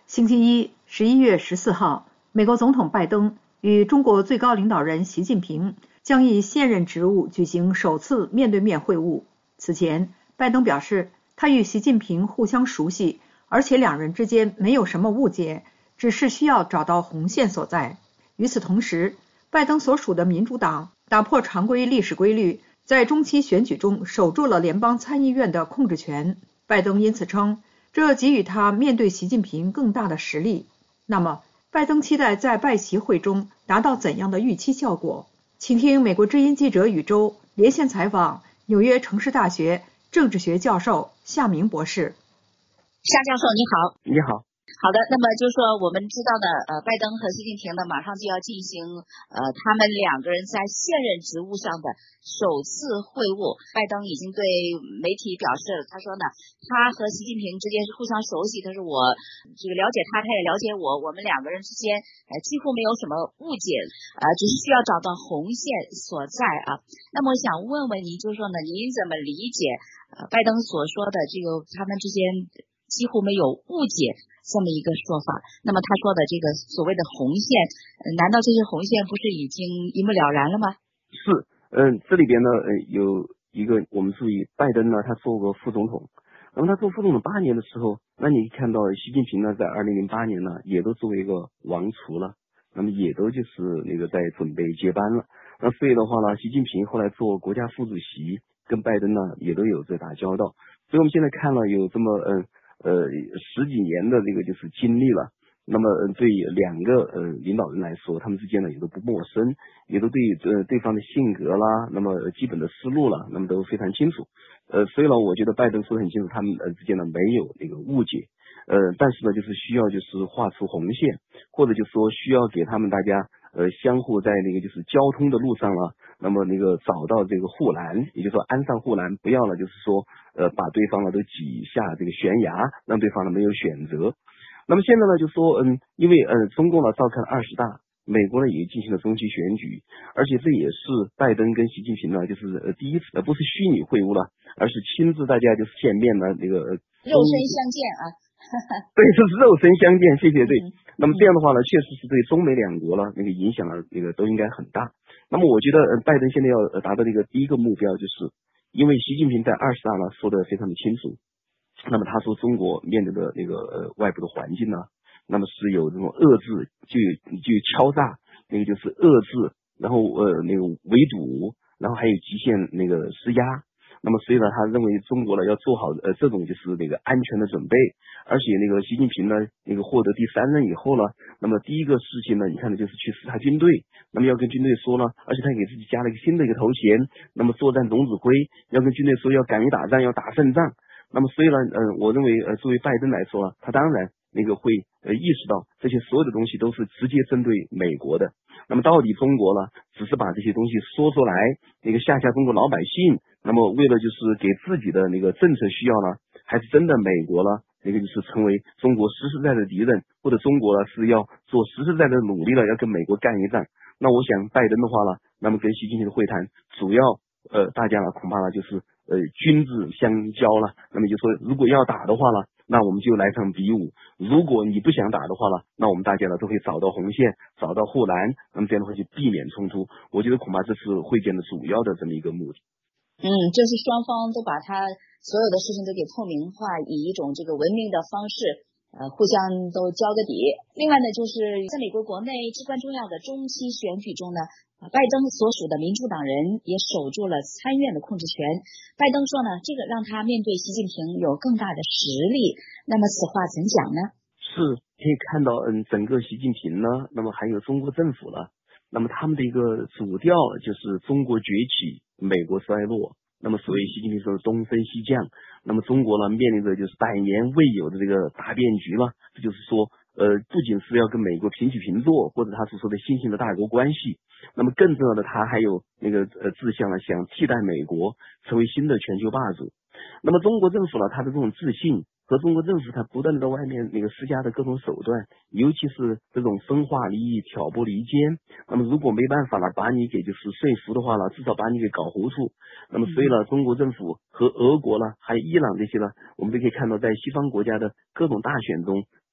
星期一11月14号，美国总统拜登与中国最高领导人习近平将以现任职务举行首次面对面会晤。此前，拜登表示，他与习近平互相熟悉，而且两人之间没有什么误解，只是需要找到红线所在。与此同时，拜登所属的民主党打破常规历史规律，在中期选举中守住了联邦参议院的控制权。拜登因此称，这给予他面对习近平更大的实力。那么，拜登期待在拜习会中达到怎样的预期效果？请听美国之音记者宇宙连线采访纽约城市大学政治学教授夏明博士。 夏教授你好。 你好。 好的，那么就是说我们知道的拜登和习近平呢马上就要进行他们两个人在现任职务上的首次会晤。拜登已经对媒体表示，他说呢他和习近平之间是互相熟悉，他说我这个了解他，他也了解我，我们两个人之间几乎没有什么误解，只是需要找到红线所在啊。那么我想问问您，就是说呢您怎么理解拜登所说的这个他们之间几乎没有误解这么一个说法？那么他说的这个所谓的红线，难道这些红线不是已经一目了然了吗？ 是，这里边呢有一个我们注意，拜登呢他做过副总统，那么他做副总统8年的时候，那你看到习近平呢在2008年呢也都作为一个王储了，那么也都就是那个在准备接班了。那所以的话呢，习近平后来做国家副主席，跟拜登呢也都有在打交道。所以我们现在看了有这么10几年的这个就是经历了，那么对两个领导人来说，他们之间呢也都不陌生，也都对对方的性格啦，那么基本的思路啦，那么都非常清楚。所以呢，我觉得拜登说得很清楚，他们之间呢没有那个误解。但是呢，就是需要就是画出红线，或者就是说需要给他们大家相互在那个就是交通的路上了，那么那个找到这个护栏，也就是说安上护栏，不要了就是说把对方呢都挤下这个悬崖，让对方呢没有选择。那么现在呢就说因为中共呢召开了20大，美国呢也进行了中期选举，而且这也是拜登跟习近平呢就是第一次不是虚拟会晤了，而是亲自大家就是见面呢那个肉身相见啊。 对，这是肉身相见，谢谢。对，那么这样的话呢，确实是对中美两国了那个影响那个都应该很大。那么我觉得拜登现在要达到这个第一个目标，就是因为习近平在20大呢说的非常的清楚，那么他说中国面对的那个外部的环境呢，那么是有这种遏制，就有敲诈，那个就是遏制，然后那个围堵，然后还有极限那个施压。那么所以呢，他认为中国呢要做好这种就是那个安全的准备，而且那个习近平呢那个获得第3任以后呢，那么第一个事情呢，你看的就是去视察军队，那么要跟军队说呢，而且他给自己加了一个新的一个头衔，那么作战总指挥，要跟军队说要敢于打仗，要打胜仗。那么所以呢我认为作为拜登来说呢，他当然那个会意识到这些所有的东西都是直接针对美国的。那么到底中国呢只是把这些东西说出来，那个吓中国老百姓，那么为了就是给自己的那个政策需要呢，还是真的美国呢那个就是成为中国实实在在的敌人，或者中国呢是要做实实在在的努力了，要跟美国干一仗。那我想拜登的话呢，那么跟习近平的会谈主要大家呢恐怕呢就是君子相交了。那么就说如果要打的话呢，那我们就来场比武，如果你不想打的话呢，那我们大家呢都会找到红线，找到护栏，那么这样的话就避免冲突。我觉得恐怕这是会见的主要的这么一个目的。 就是双方都把他所有的事情都给透明化，以一种这个文明的方式互相都交个底。另外呢，就是在美国国内至关重要的中期选举中呢，拜登所属的民主党人也守住了参院的控制权。拜登说呢，这个让他面对习近平有更大的实力。那么此话怎讲呢？ 是可以看到整个习近平呢，那么还有中国政府了，那么他们的一个主调就是中国崛起，美国衰落。那么所谓习近平说的东升西降，那么中国呢面临着就是100年未有的这个大变局了。这就是说不仅是要跟美国平起平坐，或者他所说的新型的大国关系，那么更重要的他还有那个志向呢，想替代美国成为新的全球霸主。那么中国政府呢，他的这种自信和中国政府他不断的在外面那个施加的各种手段，尤其是这种分化离异、挑拨离间，那么如果没办法了把你给就是说服的话呢，至少把你给搞糊涂。那么所以呢，中国政府和俄国呢还有伊朗这些呢，我们都可以看到在西方国家的各种大选中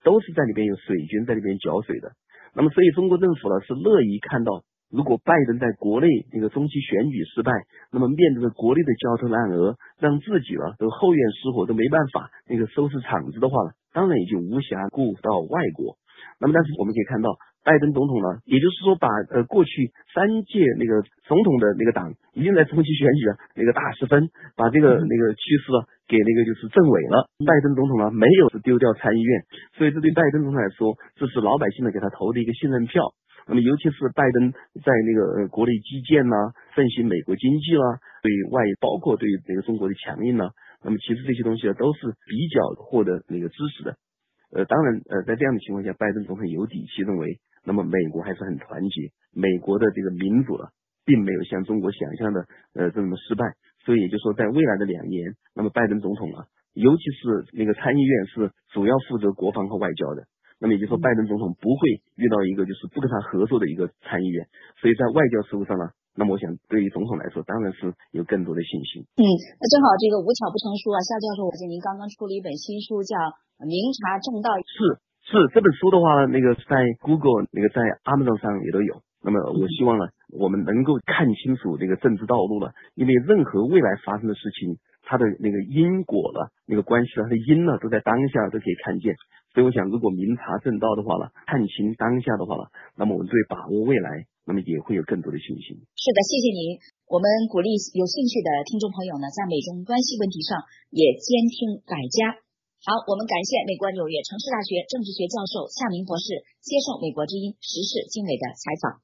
都是在里边有水军在里边搅水的。那么所以中国政府呢是乐意看到，如果拜登在国内那个中期选举失败，那么面对着国内的焦头烂额，让自己呢都后院失火，都没办法那个收拾场子的话呢，当然也就无暇顾到外国。那么但是我们可以看到，拜登总统呢，也就是说把过去3届那个总统的那个党已经在中期选举那个大失分，把这个那个趋势给那个就是证伪了。拜登总统呢没有丢掉参议院，所以这对拜登总统来说，这是老百姓呢给他投的一个信任票。那么尤其是拜登在那个国内基建振兴美国经济对外包括对这个中国的强硬那么其实这些东西都是比较获得那个支持的。当然在这样的情况下，拜登总统有底气认为，那么美国还是很团结，美国的这个民主并没有像中国想象的这么失败。所以也就是说，在未来的2年，那么拜登总统尤其是那个参议院是主要负责国防和外交的。那么也就是说，拜登总统不会遇到一个就是不跟他合作的一个参议院，所以在外交事务上那么我想对于总统来说，当然是有更多的信心。 那正好这个无巧不成书夏教授，我记得您刚刚出了一本新书，叫《明察正道》。 是这本书的话，那个在 Google 那个在 Amazon 上也都有。那么我希望我们能够看清楚这个政治道路因为任何未来发生的事情，它的那个因果那个关系它的因都在当下都可以看见。所以我想，如果明察正道的话看清当下的话那么我们对把握未来，那么也会有更多的信心。 是的，谢谢您。我们鼓励有兴趣的听众朋友呢，在美中关系问题上也兼听百家。好，我们感谢美国纽约城市大学政治学教授夏明博士接受美国之音时事经纬的采访。